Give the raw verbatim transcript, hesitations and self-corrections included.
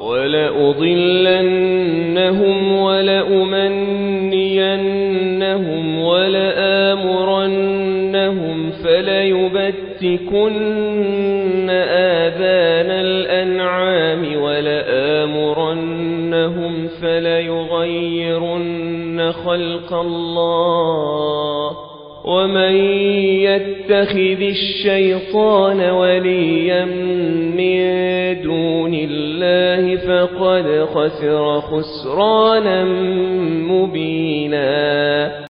وَلَأُضِلَّنَّهُمْ وَلَأُمَنِّيَنَّهُمْ وَلَآمُرَنَّهُمْ فَلَيُبَتِّكُنَّ آذَانَ الْأَنْعَامِ وَلَآمُرَنَّهُمْ فَلَيُغَيِّرُنَّ خَلْقَ اللَّهِ ۚ وَمَن يَتَّخِذِ الشَّيْطَانَ وَلِيًّا مِّن دُونِ اللَّهِ فَقَدْ خَسِرَ خُسْرَانًا مُّبِينًا.